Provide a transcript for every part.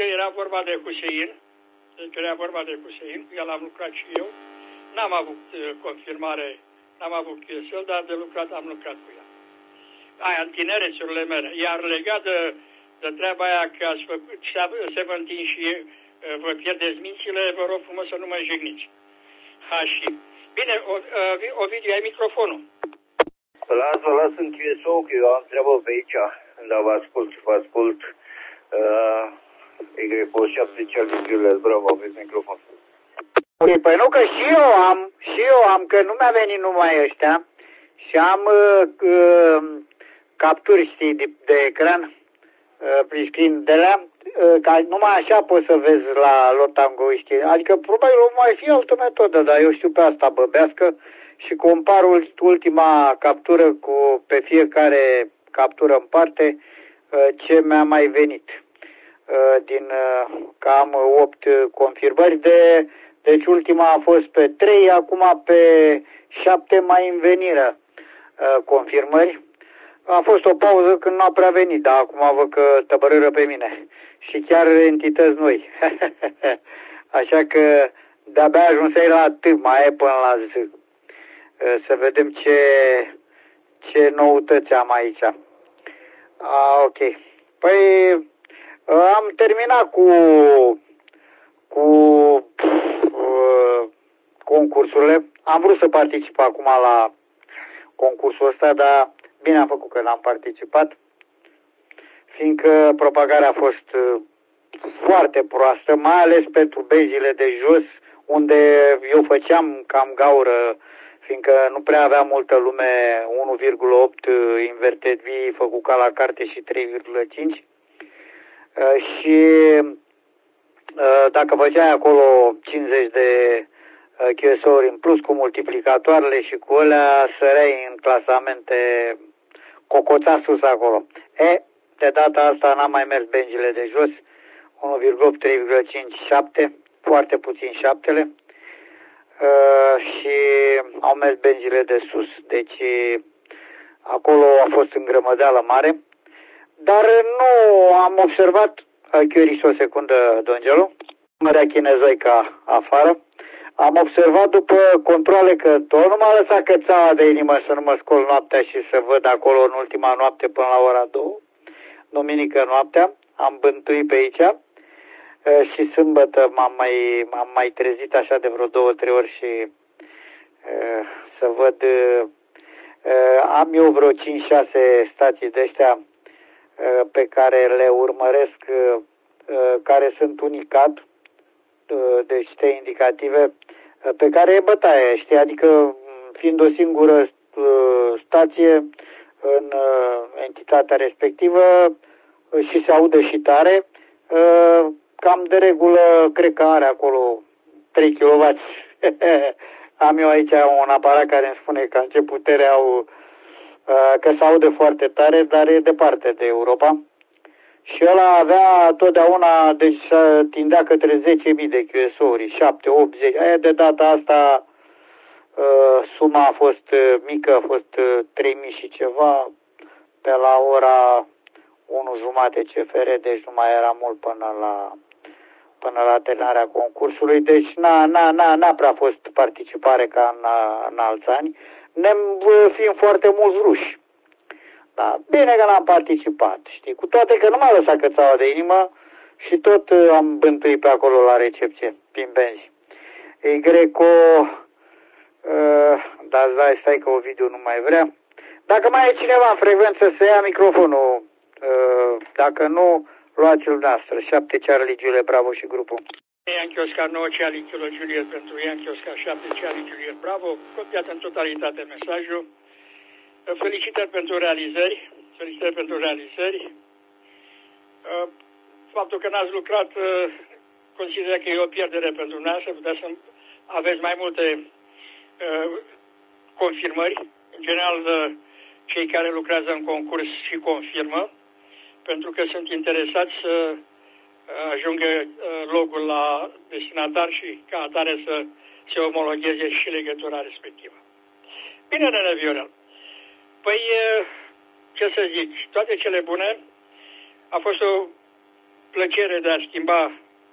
că era vorba de Husein, cu el am lucrat și eu. N-am avut confirmare, n-am avut QSL, dar de lucrat am lucrat cu el. Aia, în tinerețurile mele. Iar legat de treaba aia că ați făcut 17 și vă pierdeți mințile, vă rog frumos să nu mă jigniți. Și bine, Ovidiu, ai microfonul. Las în QSO, că eu am treabă pe aici, dar vă ascult. Y7 cel din Giulius, bravo, aveți microfon. Păi nu, că și eu am, că nu mi-a venit numai ăștia și am capturi, știi, de ecran, prin screen de la, ca numai așa poți să vezi la Lotango, știi. Adică probabil o mai fi altă metodă, dar eu știu pe asta băbească și compar ultima captură cu pe fiecare captură în parte ce mi-a mai venit. Din cam 8 confirmări deci ultima a fost pe 3, acum pe 7 mai în venire confirmări. A fost o pauză când nu a prea venit, dar acum văd că tăbărără pe mine. Și chiar entități noi. Așa că de-abia ajunsei la T, mai e până la Z. Să vedem ce noutăți am aici. Ok. Păi am terminat cu concursurile. Am vrut să particip acum la concursul ăsta, dar bine am făcut că n-am participat, fiindcă propagarea a fost foarte proastă, mai ales pentru benzile de jos, unde eu făceam cam gaură, fiindcă nu prea avea multă lume, 1,8 inverted V făcut ca la carte și 3,5. Și dacă făceai acolo 50 de QSO-uri în plus cu multiplicatoarele și cu alea, săreai în clasamente, cocoța sus acolo. De data asta n-am mai mers benzile de jos, 1,8, 3,5, 7, foarte puțin 7-le, și au mers benzile de sus. Deci acolo a fost îngrămădeală mare. Dar nu am observat, chioriși o secundă, Dongelu, mărea chinezoica afară. Am observat după controle că tot nu m-a lăsat cățaua de inimă să nu mă scol noaptea și să văd acolo în ultima noapte până la ora 2, duminică noaptea. Am bântuit pe aici și sâmbătă m-am mai trezit așa de vreo 2-3 ori și să văd, am eu vreo 5-6 stații de ăștia pe care le urmăresc, care sunt unicat, deci te indicative, pe care e bătaie, știi, adică fiind o singură stație în entitatea respectivă și se aude și tare, cam de regulă, cred că are acolo 3 kW. Am eu aici un aparat care îmi spune că ce putere au, că se aude foarte tare, dar e departe de Europa. Și ăla avea totdeauna, deci tindea către 10.000 de QSO-uri, 7, 8, 10. Aia de data asta suma a fost mică, a fost 3.000 și ceva, pe la ora 1:30 CFR, deci nu mai era mult până la terminarea concursului, deci n-a prea fost participare ca în alți ani, fiind foarte mulți ruși. Da, bine că n-am participat, știi, cu toate că nu m-a lăsat cățaua de inimă și tot am bântuit pe acolo la recepție, prin benzi. Da, stai că Ovidiu nu mai vrea. Dacă mai e cineva în frecvență să ia microfonul, dacă nu, luați-l noastră. 7 Charlie Juliet, Bravo și grupul. Yankee Oscar 9 Charlie Kilo Juliet pentru Yankee Oscar 7 Charlie Juliet, Bravo. Copiat în totalitate mesajul. Felicitări pentru realizări. Faptul că n-ați lucrat, consider că e o pierdere pentru noastră. Puteți să aveți mai multe confirmări. În general, cei care lucrează în concurs și confirmă, pentru că sunt interesați să ajungă logul la destinatar și ca atare să se omologheze și legătura respectivă. Bine, Nene Viorel. Păi, ce să zic, toate cele bune. A fost o plăcere de a schimba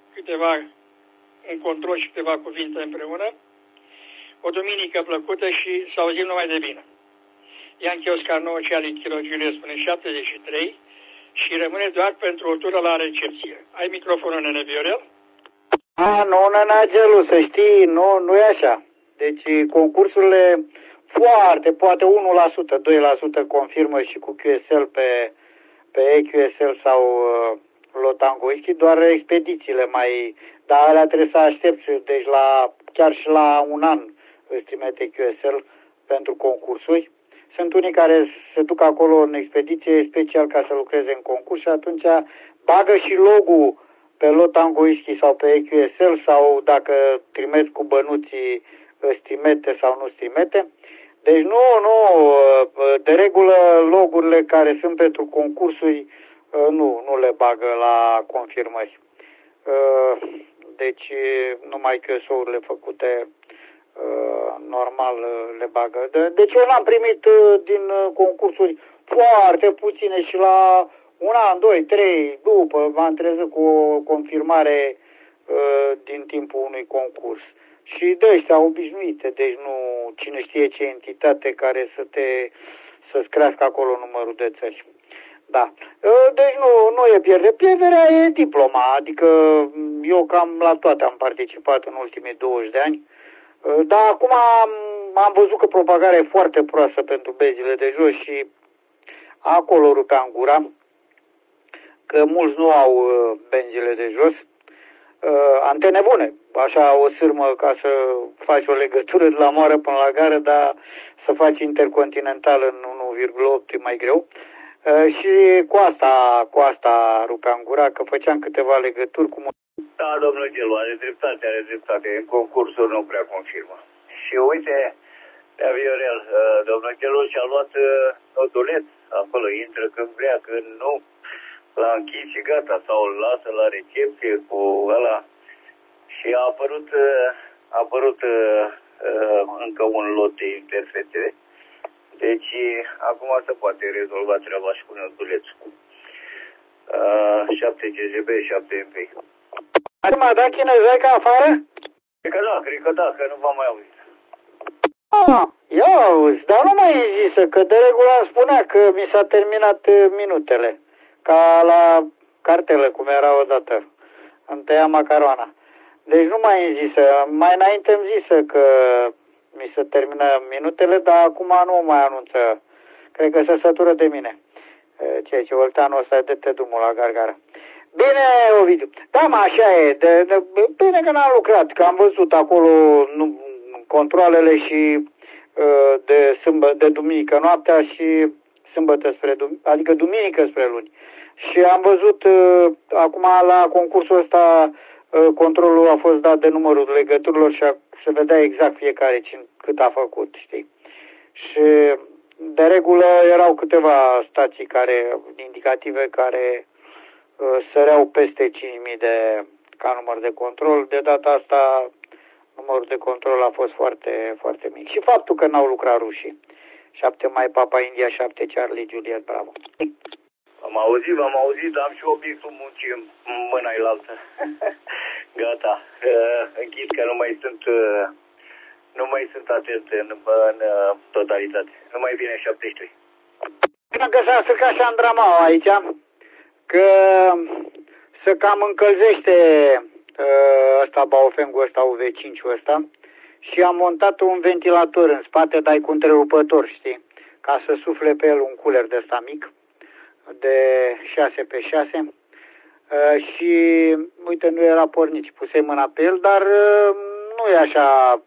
un control și câteva cuvinte împreună. O duminică plăcută și să auzim numai de bine. Ian Chiosca 9, Ali Chirogiu spune 73 și rămâne doar pentru o tură la recepție. Ai microfonul, nene Viorel? Nu, nene Gelu, să știi, nu e așa. Deci concursurile poate 1%, 2% confirmă și cu QSL pe EQSL sau Lotango Whisky, doar expedițiile dar alea trebuie să aștepți, deci chiar și la un an îți trimite QSL pentru concursuri. Sunt unii care se duc acolo în expediție special ca să lucreze în concurs și atunci bagă și logo-ul pe Lotango Whisky sau pe EQSL sau dacă trimeți cu bănuții îți trimite sau nu îți trimite. Deci de regulă logurile care sunt pentru concursuri nu le bagă la confirmări. Deci numai QSO-urile făcute normal le bagă. Deci eu n-am primit din concursuri foarte puține și la un an, 2, 3 după m-am trezit cu o confirmare din timpul unui concurs. Și de ăștia obișnuite, deci nu cine știe ce entitate care să-ți crească acolo numărul de țări. Da. Deci nu e pierdere. Pierderea e diploma, adică eu cam la toate am participat în ultimii 20 de ani. Dar acum am văzut că propagarea e foarte proastă pentru benzile de jos și acolo rupeam gura, că mulți nu au benzile de jos. Antene bune, așa o sârmă ca să faci o legătură de la Moară până la gară, dar să faci intercontinental în 1,8 e mai greu. Și cu asta rupeam gura, că făceam câteva legături cu... Da, domnul Gelu, are dreptate. În concursuri nu prea confirmă. Și uite, Viorel, domnul Gelu și-a luat noduleț, acolo intră când vrea, când nu, l-a închis și gata, sau îl lasă la recepție cu ăla. Și a apărut încă un lot de interfețe. Deci, acum se poate rezolva treaba și cu nodulețul. 7 GGB, 7 MP. Acum a dat chinezaica afară? Cred că da, că nu v-am mai auzit. Ia auzi, dar nu mai e zisă, că de regulă îmi spunea că mi s-a terminat minutele. Ca la cartelă, cum era odată. Îmi tăia macaroana. Deci nu mai e zisă. Mai înainte îmi zisă că mi se termină minutele, dar acum nu mai anunță. Cred că se sătură de mine. Ceea ce Olteanul ăsta dă-te drumul la gargară. Bine, Ovidiu. Da, așa e. Bine că n-am lucrat, că am văzut acolo controlele și de duminică noaptea și sâmbătă adică duminică spre luni. Și am văzut acum la concursul ăsta controlul a fost dat de numărul legăturilor și se vedea exact fiecare cât a făcut, știi. Și de regulă erau câteva stații indicative care săreau peste 5.000 ca număr de control. De data asta numărul de control a fost foarte, foarte mic. Și faptul că n-au lucrat rușii. 7 mai Papa India, 7 Charlie Juliet, bravo. V-am auzit, dar am și obiectul muncii în mâna elaltă. Gata. Închid că nu mai sunt atent în totalitate. Nu mai vine 73. Cred că s-a stricat și Andramaua aici, că se cam încălzește ăsta Baofengul ăsta, UV5-ul ăsta, și am montat un ventilator în spate, dar cu întrerupător, știi, ca să sufle pe el un cooler de ăsta mic, de 6x6, și uite, nu era pornit și pusei mâna pe el, dar nu e așa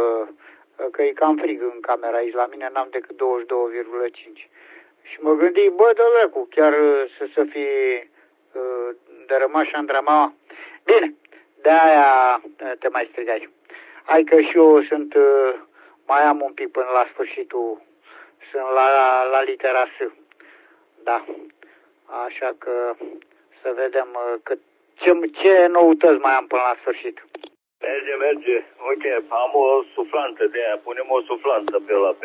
că e cam frig în camera aici la mine, n-am decât 22,5. Și mă gândi, bă, dă-l chiar să fie dărâmat și Andramaua. Bine, de-aia te mai strigai. Hai că și eu mai am un pic până la sfârșitul, sunt la litera S. Da, așa că să vedem ce noutăți mai am până la sfârșit. Merge. Uite, am o suflanță de aia, punem o suflanță pe ăla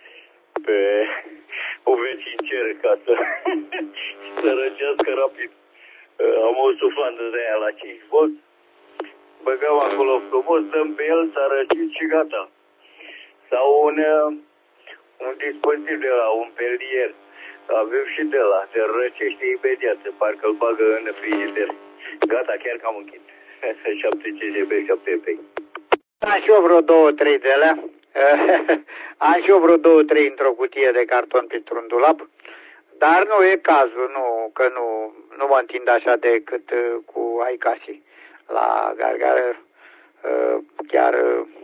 pe UV5 ca să răcească rapid. Am o suflandă de aia la 5 volt. Băgăm acolo frumos, dăm pe el, s-a răcit și gata. Sau un dispozitiv de la un pelier. Avem și de la, se răcește imediat, parcă îl bagă în frigider. Gata, chiar că am închis. 7 CGB, 7 EP. Am și eu vreo 2-3 de alea. Am și eu vreo 2-3 într-o cutie de carton printr-un dulap. Dar nu e cazul, că nu mă întind așa decât cu Aicasi. La gargară chiar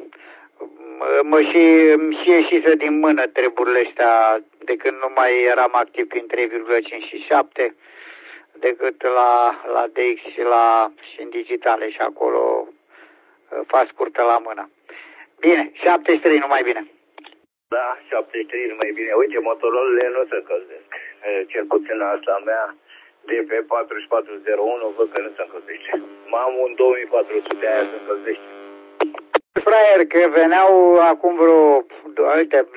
îmi și ieșise din mână treburile astea de când nu mai eram activ prin 3,5 și 7, decât la DX și în digitale și acolo fac scurtă la mână. Bine, 73 numai bine. Da, 73 numai bine. Uite, motorolele nu se încălzesc. Cel puțin asta mea de pe 4401 văd că nu se încălzește. Am un 2400 aia se încălzește. Fraier, că veneau acum vreo... Uite,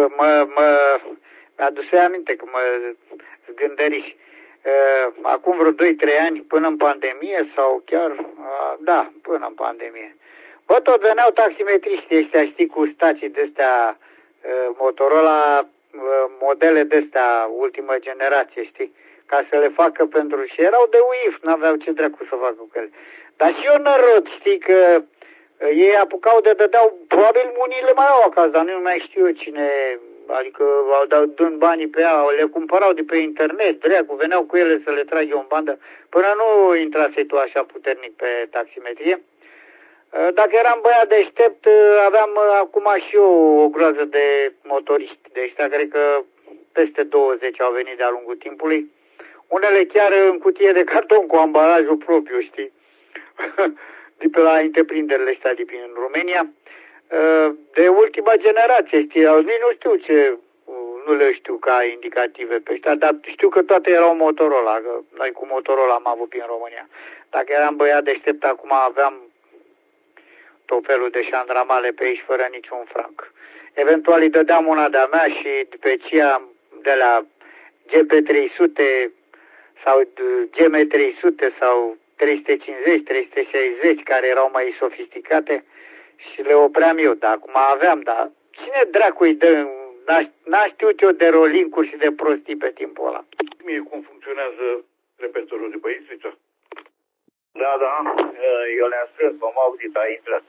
mi-aduse aminte că mă zgândăriși. Acum vreo 2-3 ani până în pandemie sau chiar... Da, până în pandemie. Bă, tot veneau taximetriștii ăștia, știi, cu stații de-astea Motorola, modele de-astea, ultimă generație, știi? Ca să le facă pentru... Și erau de UIF, n-aveau ce dracu să facă cu ele. Dar și eu nărod, știi, că ei apucau de dădeau, probabil unii le mai au acasă, dar nu mai știu eu cine, adică dând banii pe ea, le cumpărau de pe internet, dracu, veneau cu ele să le trag eu în bandă, până nu intrase tu așa puternic pe taximetrie. Dacă eram băiat deștept, aveam acum și eu o groază de motoriști. De ăștia, cred că peste 20 au venit de-a lungul timpului. Unele chiar în cutie de carton cu ambalajul propriu, știi? De pe la întreprinderile astea din România. De ultima generație, știi? Nici nu știu ce, nu le știu ca indicative pe ăștia, dar știu că toate erau Motorola, că noi cu Motorola am avut în România. Dacă eram băiat deștept, acum aveam tot felul de șandramale pe aici fără niciun franc. Eventual îi dădeam una de-a mea și pe aceea de la GP300 sau GM300 sau 350, 360, care erau mai sofisticate și le opream eu. Dar acum aveam, dar cine dracu îi dă? N-a știut eu de rolincuri și de prostii pe timpul ăla. Mie cum funcționează repetorul de pe Istrița? Da, eu le-am strâns, m-am auzit, a intrat.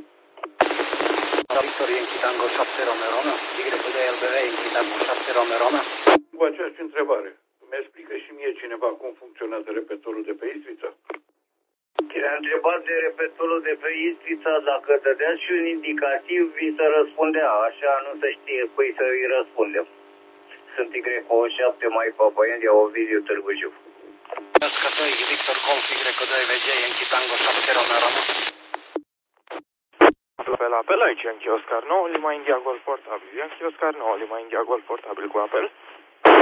Victor Yankee Tango 7 Romeo, YLBV Yankee Tango 7 Romeo. Cu aceeași întrebare, îmi explică și mie cineva cum funcționează repetorul de pe Istrița? Te-am întrebat de repetorul de pe Istrița, dacă dădeați și un indicativ, vi se răspundea, așa nu se știe, păi să îi răspundem. Sunt Y-7 mai Papa India, Ovidiu Târgu Jiu. Victor Golf Y2VG Yankee Tango 7 Romeo. Apel aici, Yankee Oscar 9, Lima India Golf portabil. Yankee Oscar 9, Lima India Golf portabil cu apel.